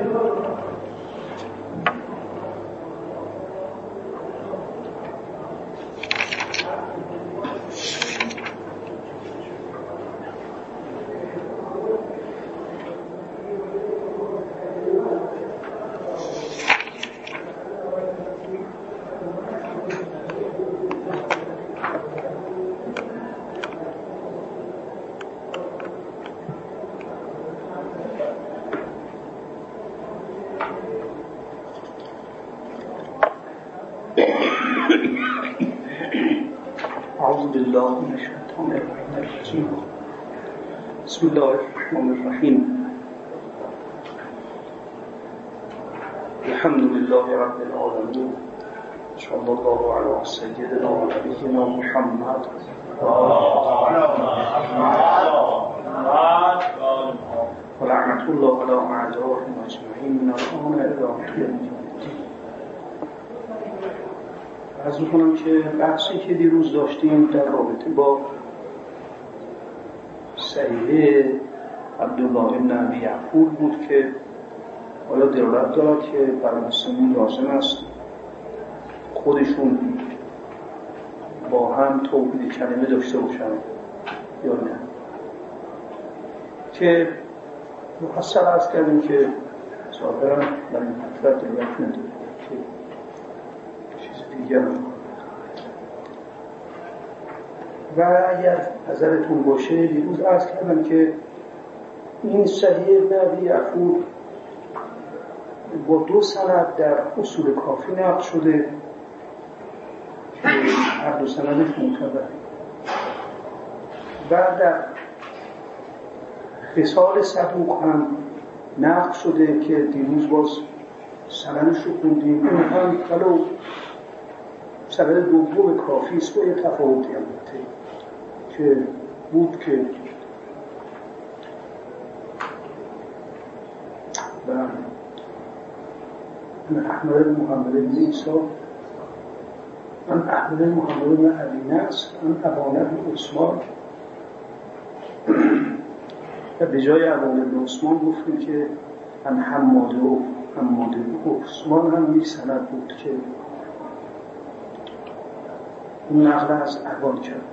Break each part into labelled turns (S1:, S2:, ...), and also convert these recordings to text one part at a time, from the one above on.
S1: اعوذ بالله من الشیطان الرجیم. بسم الله الرحمن الرحیم. الحمد لله رب العالمین. صلی الله علی سیدنا و نبینا محمد و لعنت الله علی اعدائهم اجمعین الان الی یوم الدین. عرض می‌کنم که بحثی که دیروز داشتیم در رابطه با صحیح عبدالله بن ابی یعقوب بود که آیا دلالت دارد که برای مسلمین لازم است خودشون با هم توحید کلمه داشته باشند یا نه، که مفصل عرض کردیم که ظاهرا در این مطلب دلالت نداره که دیگر. و اگر نظرتون باشه دیروز عرض کردم که این صحیح ابن ابی یعقوب با 2 سند در اصول کافی نقل شده که هر 2 سندش معتبره. و در خصال صدوق هم نقل شده که دیروز باز سندش رو خوندیم. اون هم ولو سند دوم کافی است با یه تفاوتی البته که بود که من احمد بن محمد بن عیسی، من احمد بن محمد بن علی نصر، من ابان بن عثمان، و به جای ابان بن عثمان گفتیم که من حماد بن عثمان هم یک سند بود که اون نقل از ابان کرد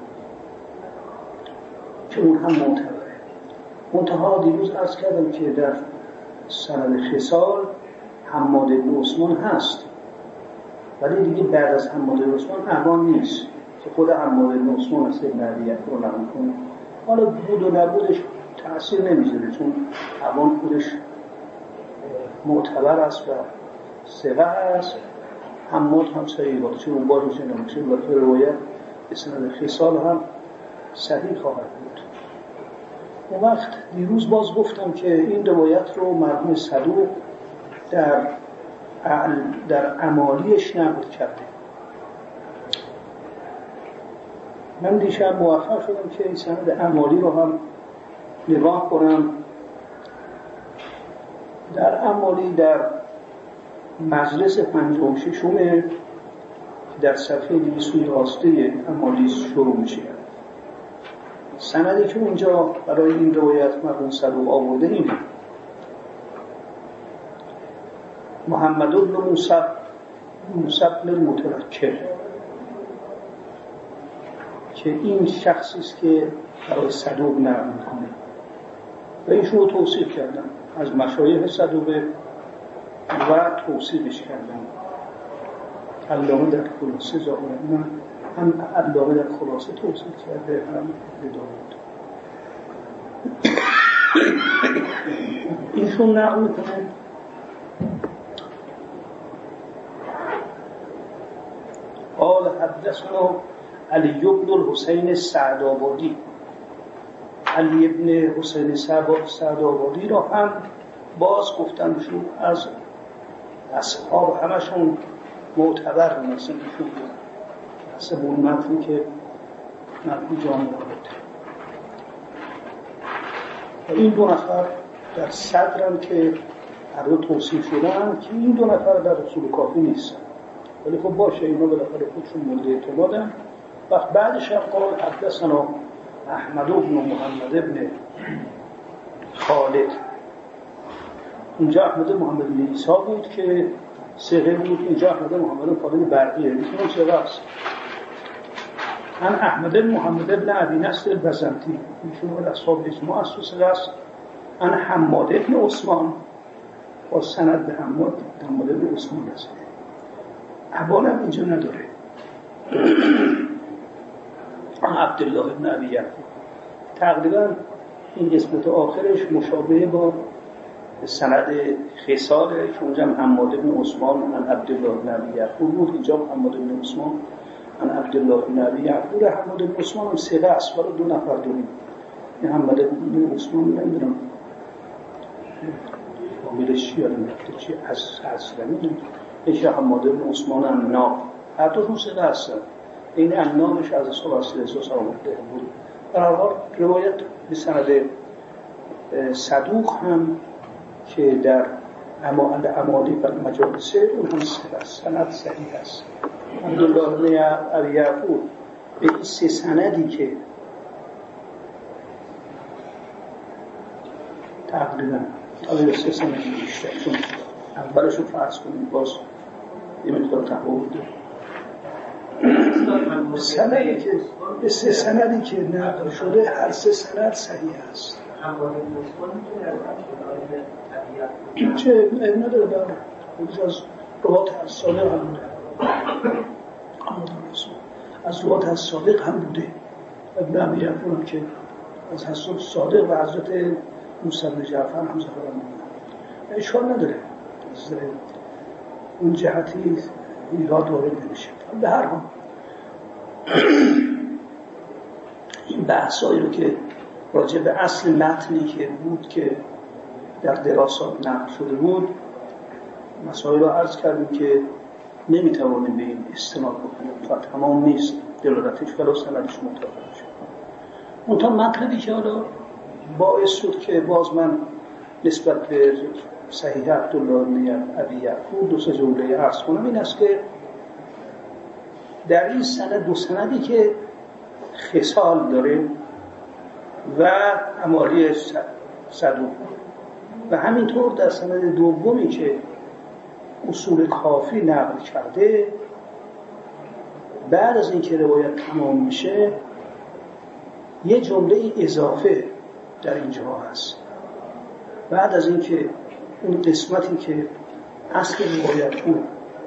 S1: که اون هم معتبره. منتها دیروز عرض کردم که در سند خصال حماد بن عثمان هست، ولی دیگه بعد از حماد بن عثمان ابان نیست که خود حماد بن عثمان است ابن ابی یعقوب رو نقل کنه. حالا بود و نبودش تأثیر نمیذاره، چون ابان خودش معتبر است و ثقه است. حماد هم صحیح بود، چون اون باز میشه و روایت به سند خصال هم صحیح خواهد بود. اون وقت دیروز باز گفتم که این روایت رو مرحوم صدوق در اعمالیش نقل کرده. من دیشب موفق شدم که این سند اعمالی رو هم نگاه کنم. در اعمالی در مجلس 56 که در صفحه 211 اعمالی شروع میشه. سندی که اونجا برای این روایت مرحوم صدوق آورده اینه: محمد بن موسی بن المتوکل، که این شخصی است که برای صدوق نقل میکنه و ایشون رو توصیف کردم از مشایخ صدوقه و توصیفش کردم. علامه در خلاصه ظاهرا هم علامه در خلاصه توصیف کرده هم بداود. ایشون نقل میکنه قال حدثنا علی بن الحسین السعدآبادی. علی بن حسین السعدآبادی را هم باز گفتنشون از اصحاب همشون معتبر مثل ایشون بود، مثل اون متنی که مرحوم جامع بود. و این 2 نفر در صدرم که هر دو توصیف شدن که این 2 نفر در اصول کافی نیستن، ولی خب باشه اینا بالاخره خودشون مورد اعتمادن. وقت بعدش هم قال حدثنا احمد بن محمد بن خالد اونجا احمد محمد بن عیسی بود که صیغه بود، اینجا احمد محمد فاضل برقیه، ایشون صیغه است. ان احمد محمد بن ابی نصر البزنطی، ایشون از اصحاب اجماع است و صیغه است. ان حماد بن عثمان، با سند به حماد بن عثمان است. ابان هم اینجا نداره. عبدالله بن ابی یعقوب. تقریبا این قسمت آخرش مشابه با سند خصال که اونجا حماد بن عثمان عن عبدالله بن ابی یعقوب بود، اینجا حماد بن عثمان عن عبدالله بن ابی یعقوب. حماد بن عثمان هم صیغه است، ولی 2 نفر داریم. این حماد بن عثمان نمیدونم فامیلش چی یادم رفته، چی اصلمی ایش حماد بن عثمان الناب، هر دوشون صیغه هستن. این النامش از اصحاب اصل احساس آمده بود. در هر حال روایت به سند صدوق هم که در امالی و مجالسه اون هم سند صحیح است. عبدالله بن ابی یعقوب به این 3 سندی که تقریبا تا 3 سند بیشتر، چون اولشو فرض کنیم باز یه مقدار تفاوت داره. سندی که به 3 سندی که نقل شده، هر 3 سند صحیح است. چه نداره داره از روات از صادق هم بوده، از روات از صادق هم بوده. ابن ابی یعقوب هم که از حسن صادق و حضرت موسی بن جعفر هم ظاهرا بوده. اشکال نداره، از اون جهتی ایراد وارد نمیشه. به هر حال این بحثایی رو که راجع به اصل متنی که بود که در دراسات نقل شده بود، مسائل رو عرض کردیم که نمیتوانیم به این استناد بکنیم و تمام نیست دلالتش ولو سندش متوافق شد. اونطور مطلبی که حالا باعث شد که باز من نسبت به صحیح عبدالله بن ابی یعقوب 2 جمله عرض کنم، این است که در این سند 2 سندی که خصال داره و امالی صدوق و همینطور در سند دومی که اصول کافی نقل کرده، بعد از اینکه روایت تمام میشه یه جمله اضافه در اینجا هست. بعد از اینکه اون قسمتی که اصل روایت بود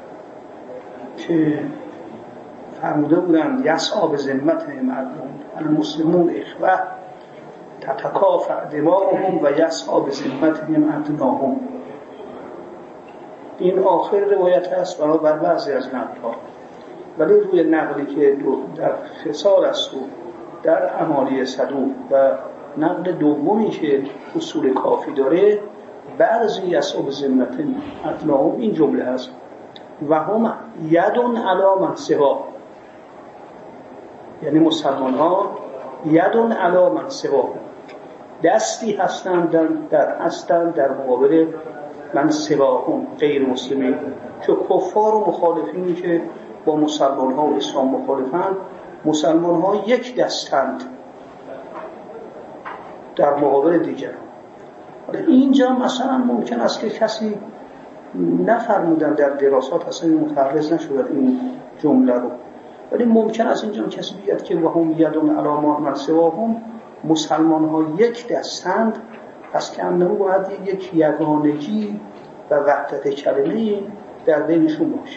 S1: که فرموده بودن یسعی به ذمت مردم المسلمون اخوه تتکافأ دماؤهم و یسعی به ذمتهم ادناهم، این آخر روایت هست بر بعضی از نقل‌ها، ولی روی نقلی که در خصال است و در امالی صدوق و نقل دومی که اصول کافی داره، بعد از یسعی به ذمتهم ادناهم این جمله هست و هم یدون علی من سوا، یعنی مسلمان ها یدون علی من سوا، دستی هستند در مقابل من سواهم غیر مسلمین، که کفار و مخالفینی که با مسلمان ها و اسلام مخالفند، مسلمان ها یک دستند در مقابل دیگران. اینجا مثلا ممکن است که کسی نفرمودن در دراسات اصلا متعرض نشود این جمله رو، ولی ممکن است اینجا کسی بیاد که وهم یدون علی من سواهم، مسلمان ها یک دستند، پس که انه باید یک یگانگی و وحدت کلمه در بینشون باشه.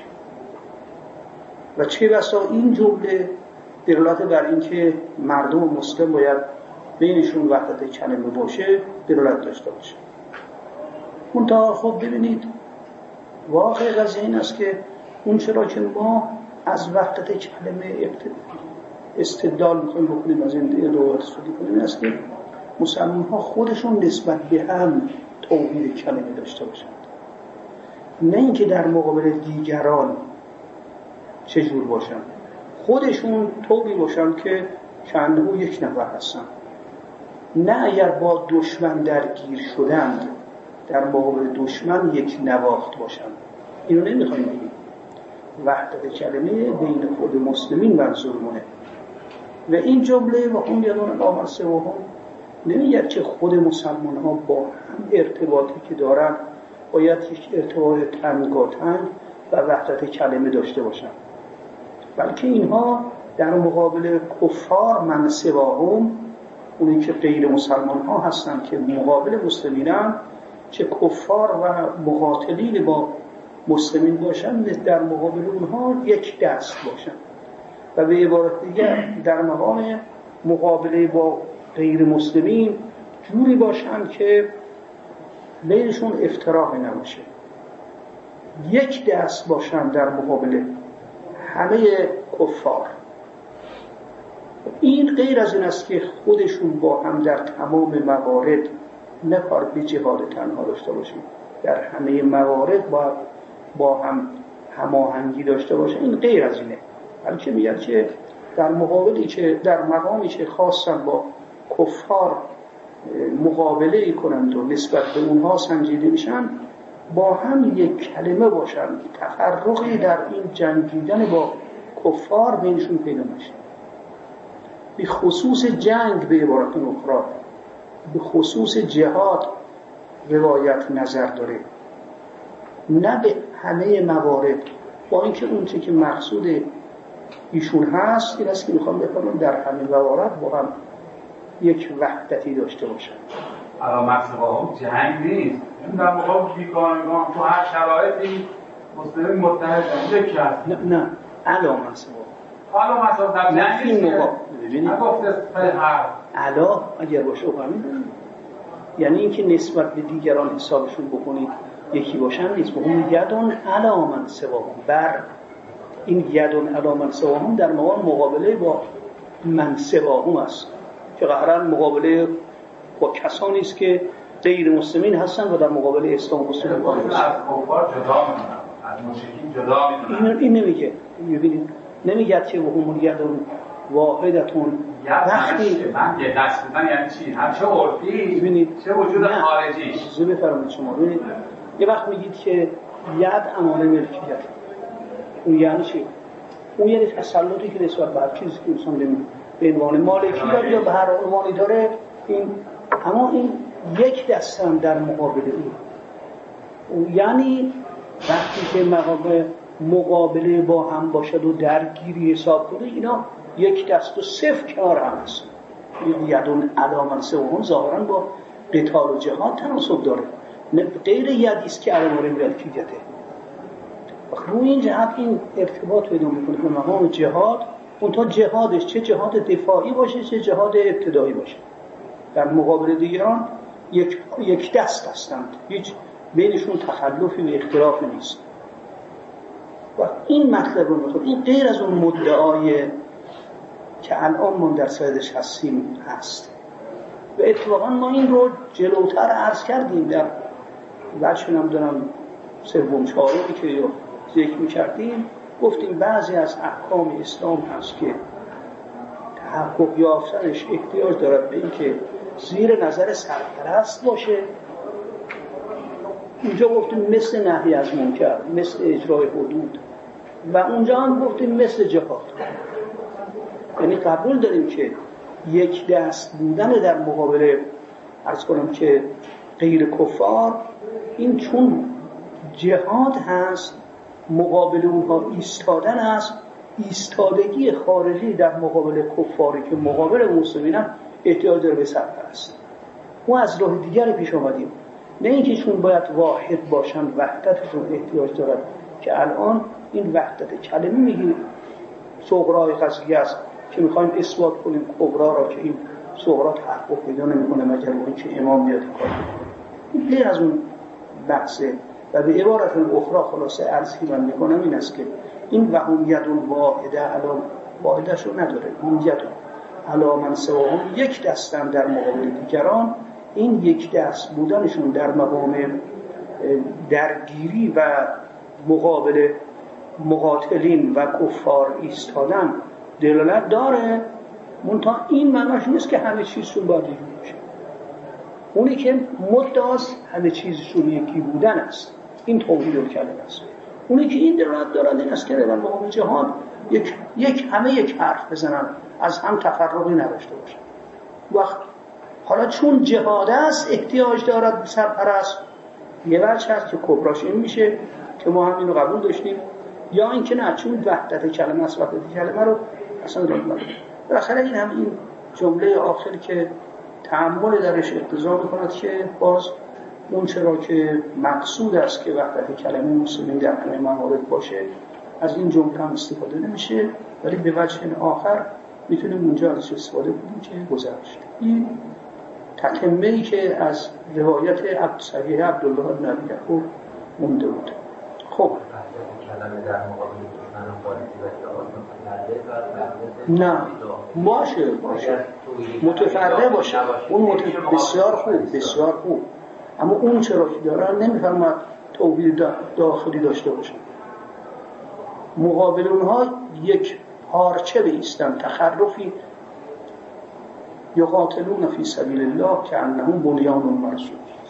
S1: و چه بسا این جمله دلالت بر این که مردم مسلم باید بینشون وحدت کلمه باشه دلالت داشته باشه. منتها خب ببینید واقع قضیه این است که اون چرا که ما از وحدت کلمه استدلال می‌خوایم بکنیم، از این روایت استفاده کنیم، این است که مسلمان ها خودشون نسبت به هم توحید کلمه داشته باشند، نه اینکه در مقابل دیگران چجور باشن، خودشون طوری باشن که چندهو یک نفر هستن، نه اگر با دشمن درگیر شدند در مقابل دشمن یک نواخت باشن. اینو نمیخوایم بگیم. وحدت کلمه بین خود مسلمین منظورمونه. و این جمله و هم یادون آمد سواهم نمیگه که خود مسلمان ها با هم ارتباطی که دارن باید یک ارتباط تنگاتنگ و وحدت کلمه داشته باشن، بلکه اینها در مقابل کفار من سواهم، اونی که غیر مسلمان ها هستن که مقابل مسلمینن، چه کفار و مقاتلین با مسلمین باشن، در مقابل اونها یک دست باشن و به عبارت دیگر در مقام مقابله با غیر مسلمین جوری باشن که بینشون افتراقی نباشه، یک دست باشن در مقابل همه کفار. این غیر از این است که خودشون با هم در تمام موارد نه کار به جهاد تنها داشته باشیم، در همه موارد با هم هماهنگی داشته باشه، این غیر از اینه. بلکه میگن که در مقابلی که در مقامی که خواستن با کفار مقابله کنند و نسبت به اونها سنجیده میشن، با هم یک کلمه باشن، تفرقی در این جنگیدن با کفار بینشون پیدا نشه. به خصوص جنگ به عبارت اخرى، به خصوص جهاد روایت نظر داره، نه به همه موارد، با اینکه اون چه که مقصود ایشون هست این است که میخوام بفرمایم در همه موارد با هم یک وحدتی داشته باشن.
S2: علامت سواهم جنگ نیست، این در مقابل بیگانگان تو هر شرایطی مسلمین متحد یک هست.
S1: نه علامت سواهم،
S2: علامت سواهم در جنگ نیست، نگفته هر
S1: علا اگر باشه همین، یعنی اینکه نسبت به دیگران حسابشون بکنید یکی باشن نیست. اون یدون علامت سواهم، بر این یدون علامت سواهم در مقابله با من سواهم است که قهرا مقابله با کسانی است که غیر مسلمین هستن و در مقابل اسلام مسلمان هستن.
S2: از کفار جدا می‌کنن، از مشرکین جدا می‌کنن.
S1: این نمیگه، می‌بینید نمیگه که همون یدون واحدتون
S2: وقتی من یه دست بودن یعنی چی؟ همیشه عرفی
S1: ببینید
S2: چه وجود خارجیش.
S1: چیزی بفرمایید شما. ببینید یه وقت میگید که ید امانه ملکیت، اون یعنی چی؟ اون یعنی تسلطی که نسبت به هر چیزی که انسان به عنوان مالکی یا به هر عنوانی داره، این اما این یک دستم در مقابل اون، یعنی وقتی که مقابله با هم باشد و درگیری حساب کنه، اینا یک دست و صفر کنار هم هست. یدون علامت سواهم ظاهرا با قتال و جهاد تناسب داره، غیر یدیست که علامت ملکیته. روی این جهت این ارتباط پیدا میکنه به مقام جهاد، اونتا جهادش چه جهاد دفاعی باشه چه جهاد ابتدایی باشه، در مقابل دیگران یک دست هستند، هیچ بینشون تخلفی و اختلافی نیست. و این مطلب رو میخواد، این غیر از اون مدعای که الان ما در صددش هستیم هست. و اتفاقا ما این رو جلوتر عرض کردیم در بچه نمیدونم سوم چهارمی که ذکر میکردیم، گفتیم بعضی از احکام اسلام هست که تحقق یافتنش احتیاج دارد به این که زیر نظر سرپرست باشه. اینجا گفتیم مثل نهی از منکر، مثل اجرای حدود، و اونجا هم گفتیم مثل جهاد. یعنی قبول داریم که یک دست بودن در مقابل عرض کنم که غیر کفار، این چون جهاد هست مقابل اونها ایستادن است، ایستادگی خارجی در مقابل کفاری که مقابل مسلمین احتیاج داره به سرپرست. ما از راه دیگری پیش آمدیم، نه اینکه چون باید واحد باشن وحدتشون احتیاج دارد که الان این وحدت کلمه میگیم صغرای قضیه است که میخوایم اثبات کنیم کبرا را، که این صغرا تحقق پیدا نمیکنه مگر اینکه امام بیاد کار این غیر از اون بحثه. و به عبارت اخرى خلاصه عرضی من میکنم این است که این و هم یدون واحده علام واحدش رو نداره، هم یدون علامن سواهم یک دستن در مقابل دیگران. این یک دست بودنشون در مقام درگیری و مقابل مقاتلین و کفار ایستادن دلالت داره، منتها این معناش نیست که همه چیزشون باید یکی باشه. اونی که مدعاست همه چیزشون یکی بودن است، این توحید الکلمه است. اونی که این دلالت دارد این است که در مقام جهاد همه یک حرف بزنن، از هم تفرقی نداشته باشن. وقت حالا چون جهاد است احتیاج دارد به سرپرست، یه وجه هست که کبراش این میشه که ما هم اینو قبول داشتیم، یا اینکه نه چون وحدت کلمه است، وحدت کلمه رو اصلا رد نداریم. بالاخره این هم این جمله آخری که تأمل درش اقتضا میکند که باز اون چرا که مقصود است که وحدت کلمه مسلمین در همه موارد باشه، از این جمله هم استفاده نمیشه، ولی به وجه آخر میتونیم اونجا ازش استفاده کنیم که گذشت. این تتمه‌ای که از روایت صحیح عبدالله بن ابی یعقوب مونده بود. خب نه باشه متفرقه باشه، اون بسیار خوب، اما اون چرا که دارن نمیفرماد توحید داخلی داشته باشه. مقابل اونها یک پارچه بیستن، تخرفی یقاتلون فی سبیل الله که انهم بنیان مرصوص،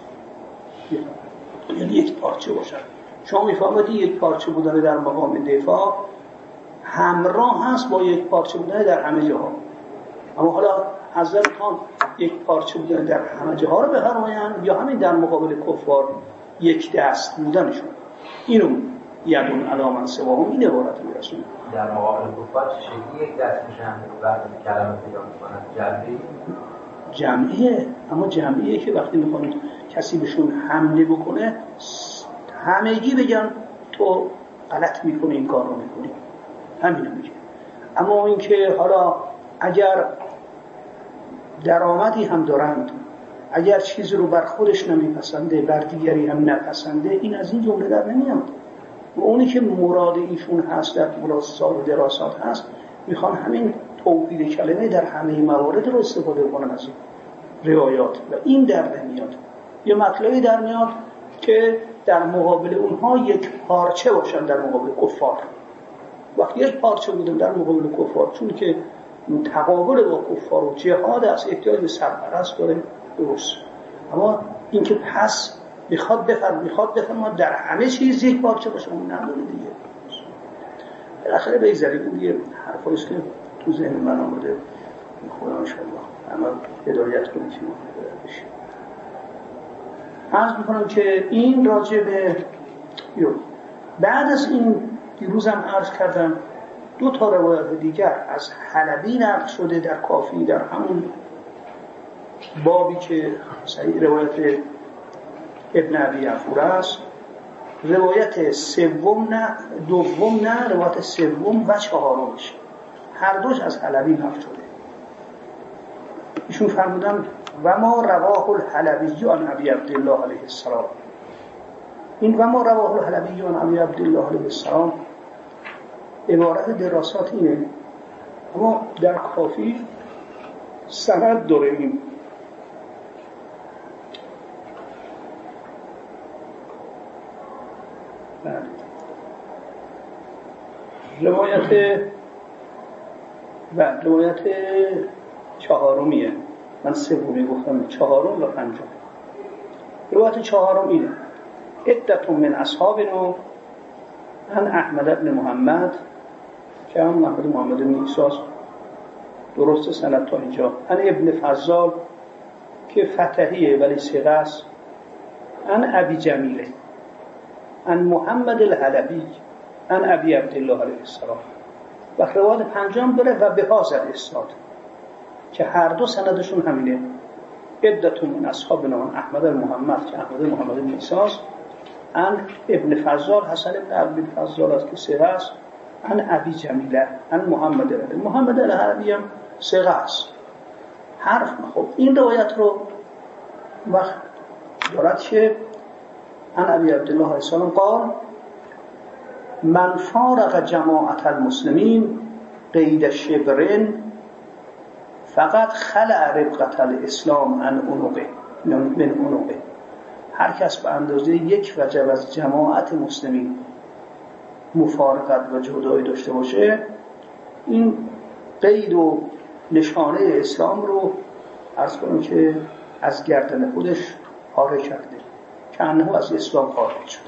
S1: یعنی یک پارچه باشن. شما میفهمید یک پارچه بودن در مقام دفاع همراه هست با یک پارچه بودن در همه جاها. اما حالا حضرت خان یک پارچه بودن در همه جاها رو بفرمایند یا همین در مقابل کفار یک دست بودنشون، اینو یدون علامن سواهم این عبارت رو میرسونه.
S3: در مقابل کفار چه شکلی یک دست میشن بعد کلمه پیدا میکنن؟
S1: جمعیه، اما جمعیه که وقتی میخوان کسی بهشون حمله بکنه همگی بگن تو غلط میکنی این کار رو میکنی، همینو میگه. اما اینکه حالا اگر درآمدی هم دارند، اگر چیزی رو بر خودش نمیپسنده بر دیگری هم نپسنده، این از این جمله در نمیاد. و اونی که مراد ایشون هست در مراسات و دراسات هست، میخوان همین توحید کلمه در همه موارد رو استفاده کنن از این روایات و این در نمیاد. یه مطلبی در میاد که در مقابل اونها یک پارچه باشن در مقابل کفار. وقتی یک پارچه بودن در مقابل کفار، چون که تقابل با کفار و جهاد از احتیاج به سرپرست داره، درست. اما این که پس میخواد بفرما در همه چیز یک پارچه باشه، اون نداره دیگه. بالاخره بگذاریم این دیگه حرفاییست که تو ذهن من آمده، خدا انشاءالله اما هدایت کنید که بشه. عرض میکنم که این راجع به بعد از این دیروز هم عرض کردم 2 روایت دیگر از حلبی نقل شده در کافی، در همون بابی که صحیح روایت ابن ابی یعفور است. روایت دوم نه، روایت سوم و 4 هر دوش از حلبی نقل شده. ایشون فرمودن و ما رواه الحلبی عن ابی عبدالله علیه السلام. این و ما رواه الحلبی عن ابی عبدالله علیه السلام عبارت دراسات اینه، اما در کافی سند داره. این روایت 4 من 3 گفتم، 4 و 5. روایت 4 اینه: عدة من اصحابنا عن احمد بن محمد، که هم محمد بن عیسی درست سند تا اینجا، عن ابن فضال که فتحیه ولی صیغه است، عن ابی جمیله عن محمد الحلبی عن ابی عبدالله علیه السلام. و روایت 5 بره و به هذا الاسناد که هر دو سندشون همینه: عدة من اصحابنا عن احمد محمد که احمد محمد بن عیسی عن ابن فضال حسن ابن ابی فضال است که صیغه است، عن ابی جمیله عن محمد الحلبی هم صیغه است، حرف. خب این روایت رو وقت دارد که عن ابی عبدالله علیه السلام قال من فارق جماعت المسلمین قید شبرن فقط خلع ربقة الاسلام عن عنقه من عنقه. هر کس به اندازه 1 وجب از جماعت مسلمین مفارقت و جدایی داشته باشه، این قید و نشانه اسلام رو عرض کنم که از گردن خودش پاره کرده، که انه از اسلام خارج شده،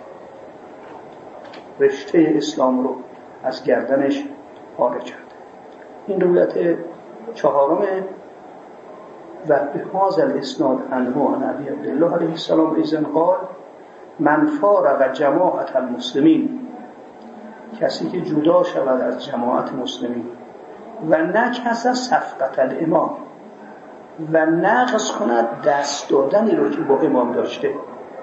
S1: رشته اسلام رو از گردنش پاره کرده. این روایت 4 و به هذا الاسناد عنه عن ابی عبدالله علیه السلام ایزن قال من فارق جماعت المسلمین، کسی که جدا شود از جماعت مسلمین و نکس صفقت الامام و نقض کند دست دادنی رو که با امام داشته.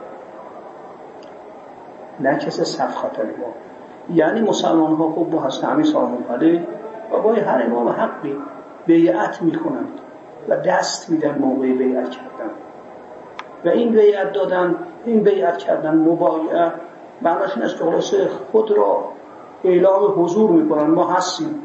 S1: نکس صفقت الامام یعنی مسلمان ها خب با حضرت امیر سلام الله علیه و با هر امام حقی بیعت میکنند و دست میدن موقع بیعت کردن و این بیعت دادن، این بیعت کردن مبایعه معناش این است که خلاصه خود را اعلام حضور میکنن ما هستیم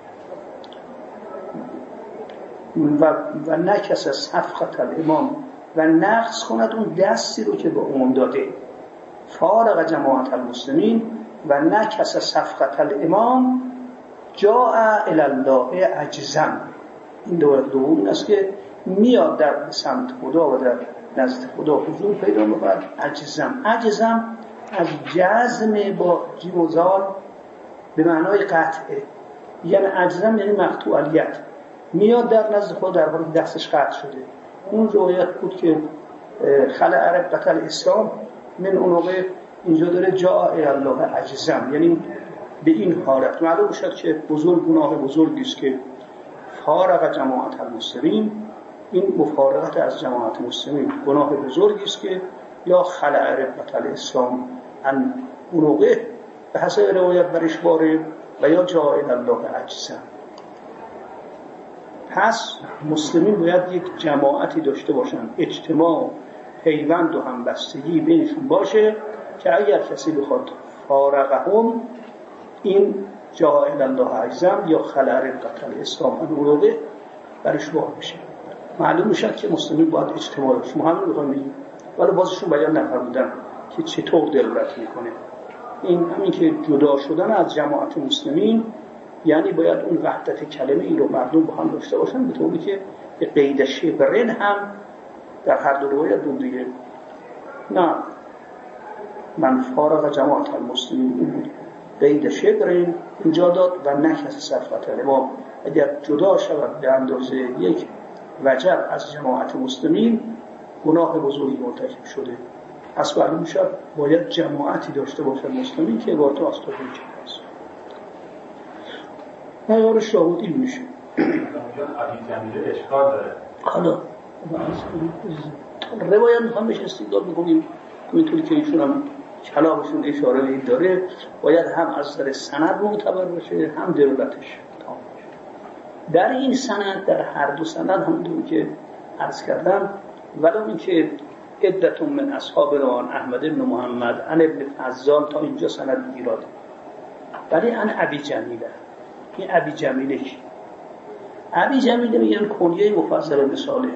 S1: و نکس صفقت الامام و نقض کند اون دستی رو که به امام داده. فارق جماعت المسلمین و نکس صفقت الامام جاء الی الله عجزا. این دوم این است که میاد در سمت خدا و در نزد خدا حضور پیدا میکند. عجزم از جزم با جیم و زال به معنای قطعه، یعنی عجزم یعنی مقطوعیت، میاد در نزد خدا در حالی دستش قطع شده. اون روایت بود که خلع ربقة الاسلام من اون موقع اینجا داره جاء الی الله عجزم، یعنی به این حالت معلوم شد که بزرگ گناه بزرگی است که فارق جماعت المسلمین. این مفارقت از جماعت مسلمین گناه بزرگی است که یا خلع ربقة الاسلام ان اون موقع به حسب روایت برش باره و یا جاء الی الله عجزم. پس مسلمین باید یک جماعتی داشته باشن، اجتماع، پیوند و همبستگی بینشون باشه که اگر کسی بخواد فارقهم این جاء الی الله عجزم یا خلع ربقة الاسلام ان برش بار بشه. معلوم میشد که مسلمین باید اجتماع باشه. ما همین میخوایم بگیم ولی بازشون بیان نفرمودن که چطور دلالت میکنه. همین که جدا شدن از جماعت مسلمین یعنی باید اون وحدت کلمه ای رو مردم با هم داشته باشن، به طوری که به قید شبرن هم در هر دو روایت بود دیگه. نه من فارق جماعت المسلمین این بود، قید شبرن اینجا داد و نکس صفقت الامام. اگر جدا شود به اندازه یک وجب از جماعت مسلمین گناه بزرگی مرتکب شده. پس معلوم میشد باید جماعتی داشته باشد مسلمین که عبارت از تا این چیز است. معیار شاهد این میشه.
S2: علی جمیله اشکال داره.
S1: حالا روایت میخوام بهش استدلال میکنیم همینطوری که ایشون هم کلامشون اشاره به این داره، باید هم از نظر سند معتبر باشه هم دلالتش. در این سند، در هر دو سند همونطور که عرض کردم، ولو اینکه عدتون من اصحابنا عن احمد بن محمد عن ابن فضال تا اینجا سند ایراده، ولی عن ابی جمیله. این ابی جمیله کی؟ ابی جمیله میگن کنیه مفضل ابن صالح.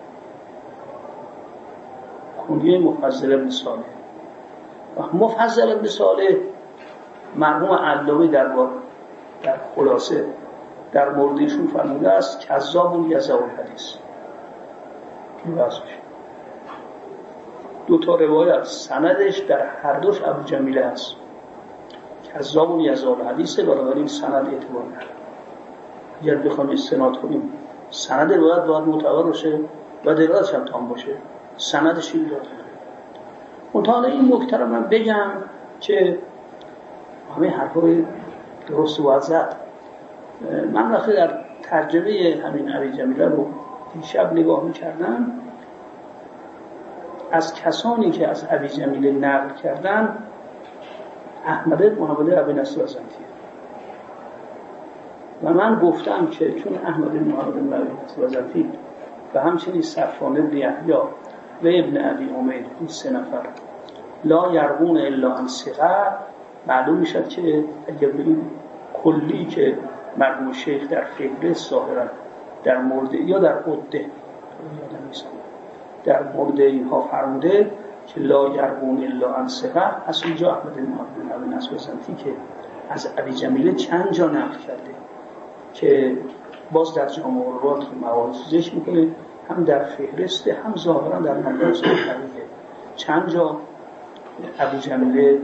S1: کنیه مفضل ابن صالح. مفضل ابن صالح مرحوم علامه در خلاصه در موردشون فرموده است کذاب یزع الحدیث. این واسه دو تا روایت سندش در هر دوش ابو جمیله است. کذاب یزع الحدیث، بنابراین سند اعتبار نداره. اگر بخوایم استناد کنیم سند روایت باید معتبر باشه و دلالتش هم تام باشه. سندش این داره. منتها این نکته رو من بگم که همه حرفای درست و زد. من وقتی در ترجمه همین ابی جمیله رو دیشب نگاه می‌کردم، از کسانی که از ابی جمیله نقل کردن احمد بن محمد ابی نصر بزنتی و من گفتم که چون احمد بن محمد ابی نصر بزنتی و همچنین صفوان بن یحیی و ابن ابی امید این سه نفر لا یروون الا عن ثقه، معلوم میشد که اگر به این کلی که مرحوم شیخ در فهرست ظاهرا در مورد یا در عده یادم نیست در مورد اینها فرموده که لا یروون الا عن ثقه، از اینجا احمد بن محمد ابی نصر بزنتی که از ابی جمیله چند جا نقل کرده که باز در جامع الروات موارد ذکر میکنه، هم در فهرست هم ظاهرا در مدرسه طریقه چند جا ابی جمیله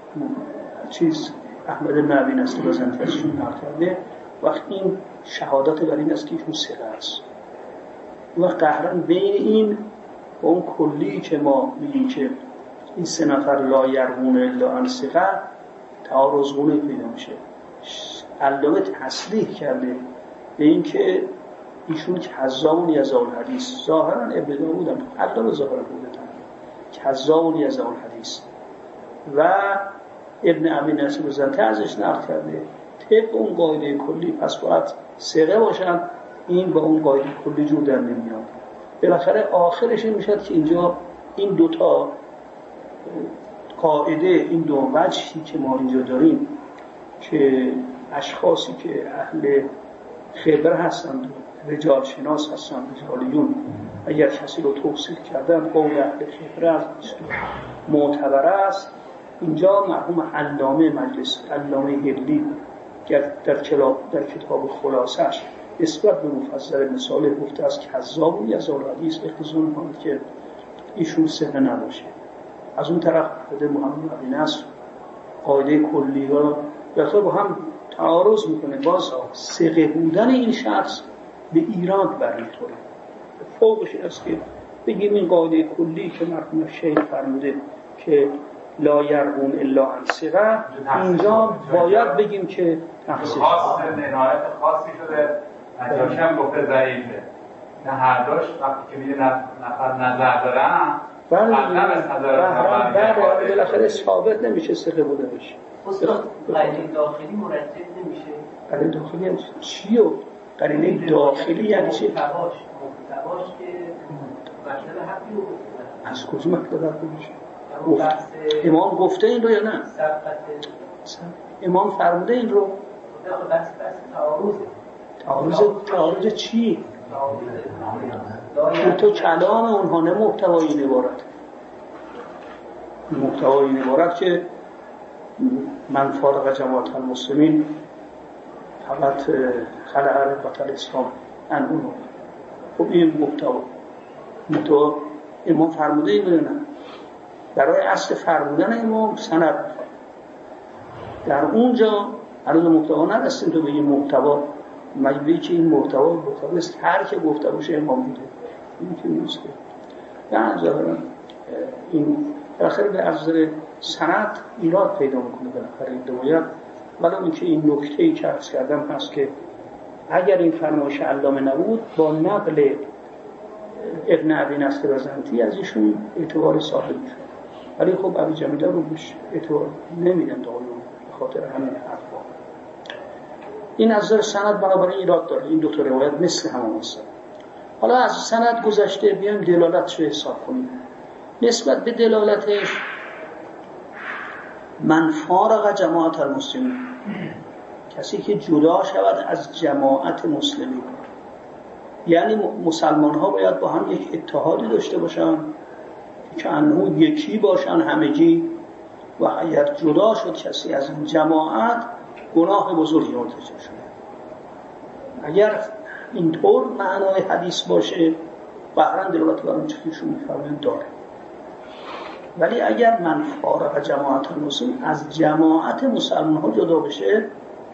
S1: احمد بن ابی نصر بزنتی ازشون نقل کرده. وقت این شهادت بر این است که ایشون ثقه است و قهرن بین این و اون کلی که ما میگیم که این 3 نفر لا یرغون الا عن ثقه تعارضگونه پیدا میشه. علامه تصریح کرده به این که ایشون کذابون یزال حدیث، ظاهرا ابن داوود هم علامه ظاهرا بوده کذابون یزال حدیث، و ابن ابی نصر زنته ازش نقل کرده طبق اون قاعده کلی پس باید ثقه باشن. این با اون قاعده کلی جور در نمیاد. بالاخره آخرش میشه که اینجا این دوتا قاعده، این دو وجهی که ما اینجا داریم که اشخاصی که اهل خبر هستند، رجال شناس هستند، رجالیون، اگر کسی رو توصیف کردن قول اهل خبر است، معتبر است. اینجا مرحوم علامه مجلس، علامه هدلی در کتاب خلاصش نسبت به مفسر مثال گفته است کذاب یزال حدیث، اقتضا می‌کند که ایشون ثقه نباشه. از اون طرف خود محمد بن نصر قاعده کلی ها با هم تعارض میکنه. باز ثقه بودن این شخص به ایراد برمیخوره. فوقش است که بگیم این قاعده کلی که مرحوم شیخ فرموده که لا یرغون الا عن ثقه، اینجا باید بگیم که تخصیص
S2: خاص نهایت خاصی شده. نجاشی هم گفته ضعیفه. نه هر دوش وقتی که میگه نفر نظر دارن
S1: بعد بالاخره ثابت نمیشه ثقه بوده باشه.
S4: استاد قرینه داخلی مرتب نمیشه.
S1: قرینه داخلی یعنی چیو؟ قرینه داخلی یعنی چی؟
S4: محتواش که مطلب حقی رو
S1: از کجا مطلب حقی میشه؟ امام گفته این رو یا نه؟ امام فرموده این رو؟
S4: بس
S1: تعارض چی؟ تو کلام اونها نه محتوای این عبارت. محتوای این عبارت که من فارغ جماعت المسلمین فقط خلع ربط الاسلام ان اونو. خب این محتوا امام فرموده این نه. برای اصل فرمودن امام سند میخواد. در اونجا هنوز محتوا نرسیم تو بگیم محتوا مجبوری که این محتوا است هر که گفته باشه امام بوده. این که نیست. نه ظاهرا این بالاخره به نظر سند ایراد پیدا میکنه بالاخره این روایت. ولی اینکه این نکته‌ای که عرض کردم هست که اگر این فرمایش علامه نبود با نقل ابن ابی نصر زنتی از ایشون اعتبار ثابت میشه. ولی خب ابی جمیله رو بهش اعتبار نمیدن دائما به خاطر همین حرفا. این از نظر سند بنابراین ایراد داره. این دو تا روایت مثل هم هستن. حالا از سند گذشته بیایم دلالتش رو حساب کنیم. نسبت به دلالتش من فارغ جماعت المسلمین، کسی که جدا شود از جماعت مسلمین، یعنی مسلمان ها باید با هم یک اتحادی داشته باشن که انو یکی باشن همگی، و اگر جدا شد کسی از این جماعت گناه بزرگی مرتکب شده. اگر اینطور معنای حدیث باشه قطعاً دلالت بر اون چیزشون می‌فرمایند داره. ولی اگر من فارغ جماعت المسلمین از جماعت مسلمان ها جدا بشه،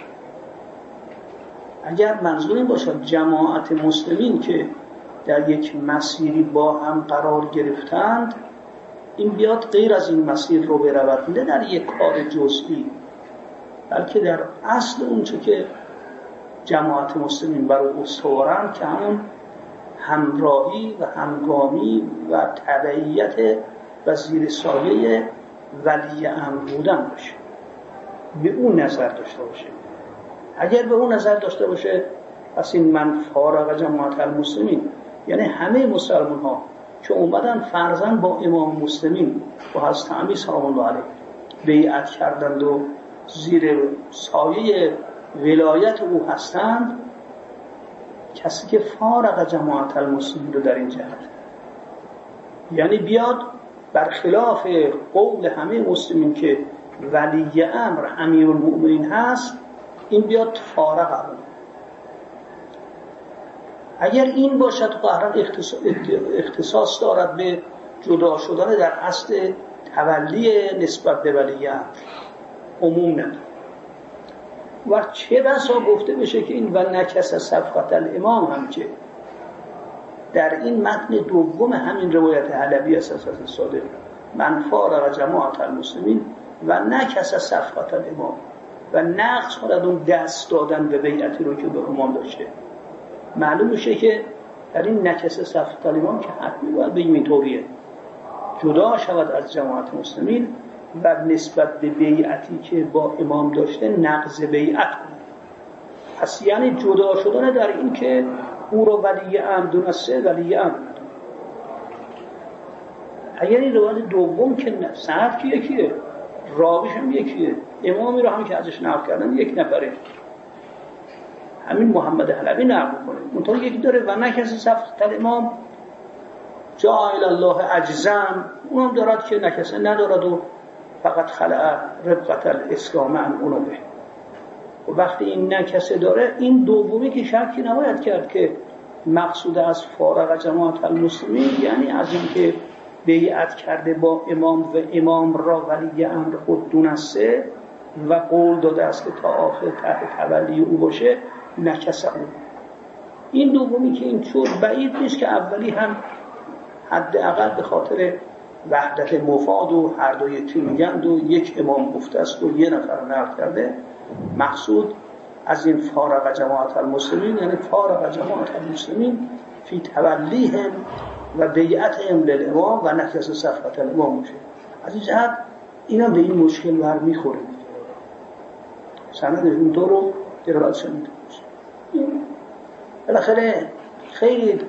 S1: اگر منظور این باشه جماعت مسلمین که در یک مسیری با هم قرار گرفتند این بیاد غیر از این مسیر رو برود، نه در یک کار جزئی، بلکه در اصل اون چه که جماعت مسلمین برای استوارن که همون همراهی و همگامی و تبعیت و زیر سایه ولی امر بودن باشه، به اون نظر داشته باشه. اگر به اون نظر داشته باشه پس این من فارغ جماعت المسلمین یعنی همه مسلمان ها که اومدن فرضاً با امام مسلمین و حضرت علی سلام الله علیه بیعت کردند و زیر سایه ولایت او هستند، کسی که فارغ جماعت المسلمین رو در این جهت یعنی بیاد برخلاف قول همه مسلمین که ولی امر امیرالمؤمنین هست، این بیاد فارغ اون. اگر این باشد قهران اختصاص دارد به جدا شدن در اصل تولی نسبت به ولی امر، عموم نداره. و چه بسا گفته بشه که این و نکس صفقت الامام هم که در این متن دوم همین روایت حلبی اساس صادق من فارق جماعت المسلمین و نکس صفقة الامام، و نقض کند اون دست دادن به بیعتی رو که به امام داشته. معلوم میشه که در این نکس صفقة الامام که حتمی باید بگیم اینطوریه، جدا شود از جماعت مسلمین و نسبت به بیعتی که با امام داشته نقض بیعت کنه. پس یعنی جدا شدن در این که او رو ولی امر دونسته ولی امر. اگر این روایت دوم که سند که یکیه، راویش هم یکیه، امامی رو هم که ازش نقل کردن یک نفره، همین محمد حلبی نقل کنه. اونطور یکی داره و نکس صفقة الامام جاء الله عجزم، اونم دارد که نکسه ندارد و فقط خلع ربقة الاسلام عن عنقه. و وقتی این نکسه داره، این دومی که شکی نباید کرد که مقصود از فارق جماعت المسلمین یعنی از این که بیعت کرده با امام و امام را ولی امر خود دونسته و قول داده است که تا آخر تحت تولی او باشه، نکسه اون. این دومی که این چون بعید نیست که اولی هم حداقل به خاطر وحدت مفاد و هر دو یکی میگند و یک امام گفته است و یه نفر نقل کرده، مقصود از این فارق جماعت المسلمین یعنی فارق جماعت المسلمین فی تولیهم و بیعتهم للامام و نکس صفقة الامام میشه. از این جهت اینا به این مشکل برمیخوره. سند اینطور رو درات شنید. بالاخره خیلی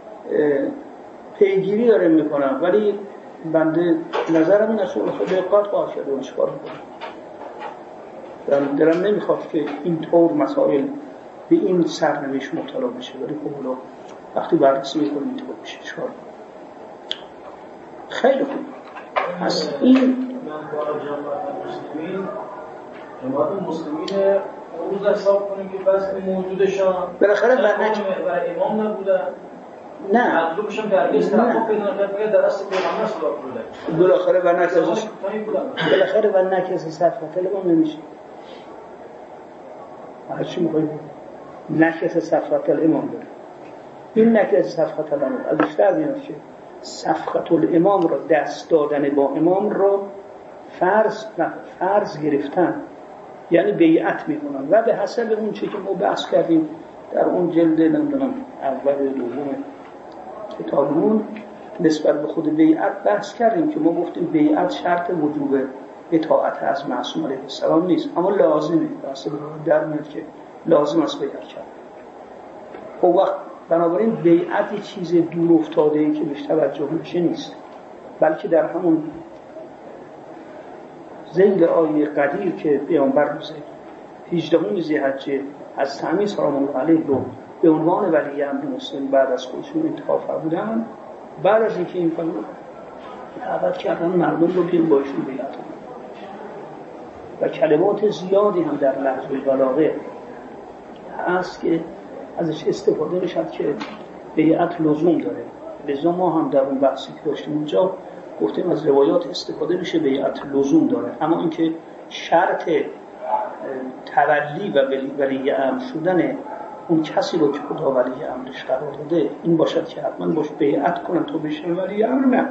S1: پیگیری داره میکنم، ولی بنده نظرم این است که دقت باید کرده و چیکار میکنم. دلم نمیخواد که اینطور مسائل به این سرنوشت مبتلا بشه، ولی خب وقتی بررسی میکنیم اینطور بشه چیکار کنیم. خیلی خوب. پس این
S5: من با جماعت مسلمین روز حساب کنیم که بس موجودشان
S1: بالاخره
S5: و امام نبودن،
S1: نه
S5: مطلوبشون درگیش تحقیق پیدا نکرد در اصل پیغمبر صلی الله علیه و آله.
S1: بالاخره و نکس صفقة الامام نمیشه. چی میخوایی؟ نکس صفقة الامام داره. این نکس صفقة الامام از بیشتر میاد که صفقة الامام رو دست دادن با امام رو فرض گرفتن، یعنی بیعت میکنن و به حسب اون چی که ما بحث کردیم در اون جلد نمیدونم اول دوم کتابمون نسبت به خود بیعت بحث کردیم که ما گفتیم بیعت شرط وجوب اطاعت از معصوم علیه السلام نیست، اما لازمه. واسه در میاد که لازم است بیعت کرد. خب وقت بنابراین بیعت چیز دور افتاده‌ای که بیش توجه میشه نیست، بلکه در همون ذیل آیه قدیر که پیامبر روز 18 ذی‌حجه از تعمید سلام الله علیه رو به عنوان ولی امر مسلم بعد از خودشون انتخاب فرمودن، بعد از اینکه این فرمود دعوت کردن مردم رو بیان باشون بیعت کنن و کلمات زیادی هم در لحظه بلاغه هست که ازش استفاده میشد که بیعت لزوم داره. لذا ما هم در اون بحثی که داشتیم اونجا گفتیم از روایات استفاده میشه بیعت لزوم داره، اما اینکه شرط تولی و ولی امر شدن اون کسی رو که خدا ولی امرش قرار داده این باشد که حتما باش بیعت کنن تو بشه ولی امر. نه،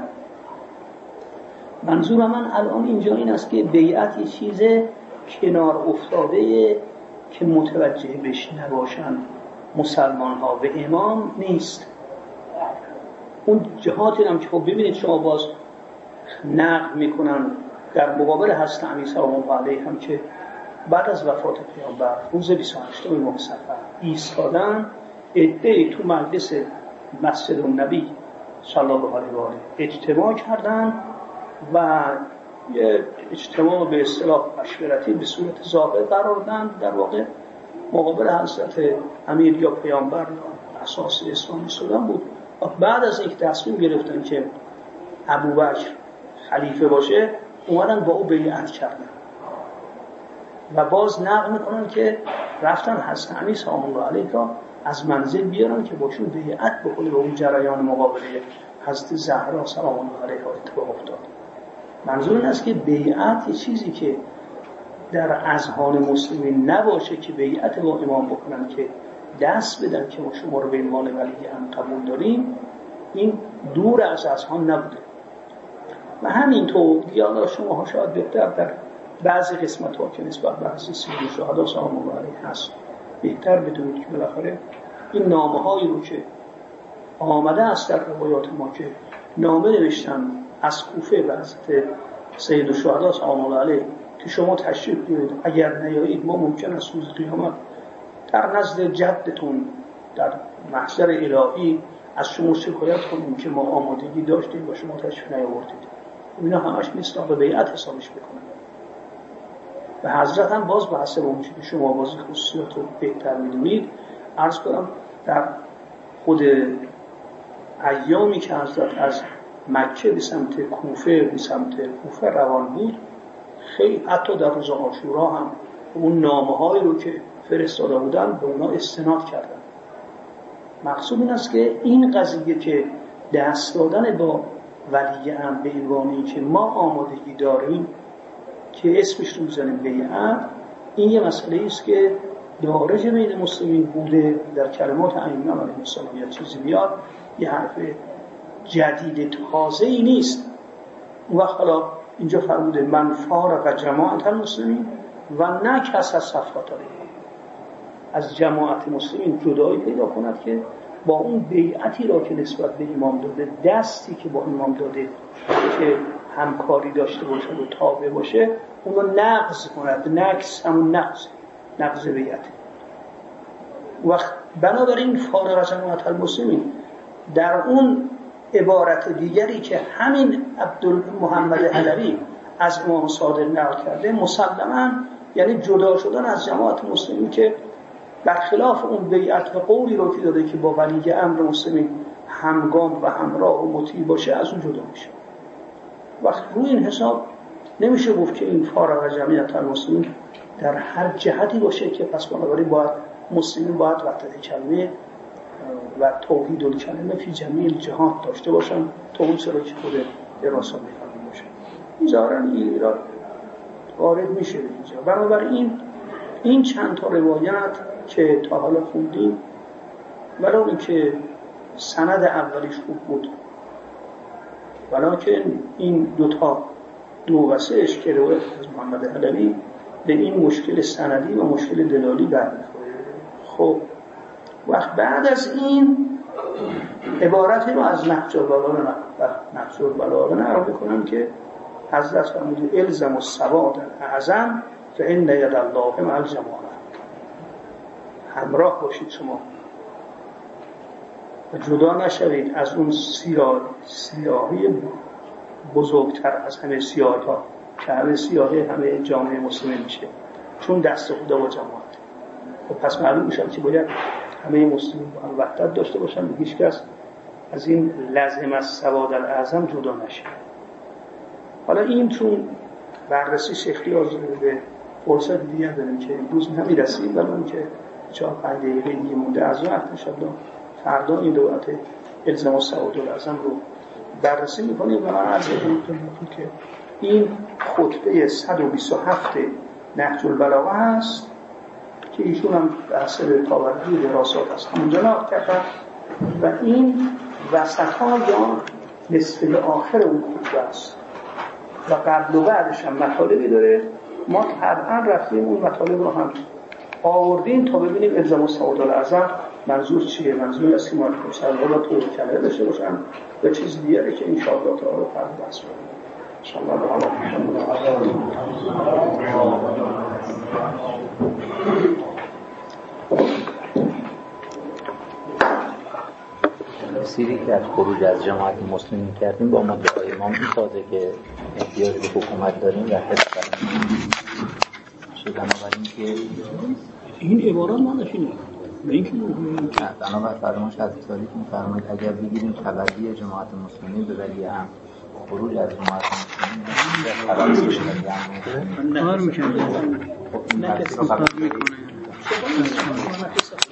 S1: منظور من الان اینجا این است که بیعت یه چیز کنار افتاده که متوجه بهش نباشن مسلمان ها و امام نیست. اون جهاتی هم که خب ببینید شما باز نقل میکنن در مقابل حضرت امیر سلام الله علیه هم که بعد از وفات پیامبر روز 28 ماه صفر ایستادن عده‌ای تو مجلس مسجد النبی صلی الله علیه و آله اجتماع کردن و یه اجتماع به اصطلاح مشورتی به صورت ظاهر قرار دادن، در واقع مقابل حضرت امیر یا پیامبر یا اساس اسلامی شدن بود. و بعد از اینکه تصمیم گرفتن که ابوبکر خلیفه باشه اومدن با او بیعت کردن و باز نقل میکنن که رفتن حضرت امیر سلام الله علیه را از منزل بیارن که باشون بیعت بکنه به اون جریان مقابله حضرت زهرا سلام الله علیها اتفاق افتاد. منظور این است که بیعت یه چیزی که در اذهان مسلمین نباشه که بیعت با امام بکنن که دست بدن که ما شما رو به عنوان ولی امر قبول داریم، این دور از اذهان نبوده. و همینطور دیالا شما شاید بهتر در بعضی قسمت ها که نسبت به بعضی سید شهدا سلام الله علیه هست بهتر بدونید که بالاخره این نامه هایی رو که آمده است در روایات ما که نامه نوشتن از کوفه به حضرت سید الشهدا سلام الله علیه که شما تشریف بیارید، اگر نیایید ما ممکن است روز قیامت در نزد جدتون در محضر الهی از شما شکایت کنیم که ما آمادگی داشتیم و شما تشریف نیاوردید. اینا همش مصداق بیعت حسابش بکنن. و حضرت هم باز به حسب اون که شما بازی خصوصیات رو بهتر میدونید عرض کنم در خود ایامی که حضرت از مکه به سمت کوفه روان بود، خیلی حتی در روز عاشورا هم اون نامه‌هایی رو که فرستاده بودن به اونا استناد کردن. مقصود این است که این قضیه که دست دادن با ولی امر به عنوانی که ما آمادگی داریم که اسمش رو می‌ذاریم بیعت، این یه مسئله است که دارج بین مسلمین بوده. در کلمات ائمه علیهم السلام یا چیزی بیاد یه حرف جدید تازه‌ای نیست. و حالا اینجا فرموده من فارق جماعت المسلمین و نکس از صفات از جماعت مسلمین جدایی پیدا کند که با اون بیعتی را که نسبت به امام داده، دستی که با امام داده که همکاری داشته باشه و تابع باشه، اون رو نقض کند. نقض همون نقض بیعت. و بنابراین فارغ از جماعت المسلمین در اون عبارت دیگری که همین عبدالمحمد علوی از امام صادق نقل کرده، مسلماً یعنی جدا شدن از جماعت مسلمین که برخلاف اون بیعت و قولی رو که داده که با ولی امر مسلمین همگام و همراه و مطیع باشه، از اون جدا میشه. وقت روی این حساب نمیشه گفت که این فارغ از جمعیت المسلمین در هر جهتی باشه که پس بنابراین باید مسلمین باید وحدت کلمه و توحید الکلمه فی جمیع الجهات داشته باشن تا اون چرا که خود دراسا میفهمون باشه. این ظاهراً این ایراد وارد میشه به اینجا. بنابراین این چند تا روایت که تا حالا خوندیم، ولی اون که سند اولیش خوب بود، ولیکن این دو و سهش که روایت از محمد علوی به این مشکل سندی و مشکل دلالی برمیخوره. خب وقت بعد از این عبارتی رو از نهج البلاغه نقل میکنم که حضرت فرموده الزم السواد الاعظم فإن ید الله مع الجماعه. همراه باشید شما و جدا نشوید از اون سیاهی بزرگتر از همه سیاهی ها که همه سیاهی همه جامعه مسلمه میشه، چون دست خدا با جماعت. و پس معلوم میشه که باید همه مسلمین با هم وحدت داشته باشن و هیچ کس از این لازم از سواد الاعظم جدا نشه. حالا این چون بررسی شیخی آزاده به فرصت دیگه داریم که امروز نمیرسیم، ولی اون که 4-5 دقیقه دیگه مونده از وقت انشاءالله فردا این روایت الزام السواد الاعظم رو بررسی میکنیم. و من عرض کنم که این خطبه 127 نهج البلاغه هست که ایشون هم بحث به تاوردی دراسات هست همونجا نقل کردن و این وسط‌ها یا نصف آخر اون خطبه است و قبل و بعدش هم مطالبی داره. ما طبعا رفتیم اون مطالب رو هم آوردیم تا ببینیم الزام السواد الاعظم منظور چیه. منظور است که ما مسلمان تو کلمه داشته باشن و چیز دیگری که ان شاء الله تعالی فردا بحث کنیم ان شاء الله.
S3: تفسیری که از خروج از جماعت مسلمین کردیم با مدعای امام این سازه که احتیاج به حکومت داریم و حفظ کردیم شد. بنابراین که
S1: این عبارات ما نشینیم به این که
S3: بنابراین فرمایش از سالی که می‌فرمایید اگر بگیریم تبعیض جماعت مسلمین به ولی امر خروج از جماعت مسلمین خراب میشه
S1: کار میکنه. نه کسی کار میکنه.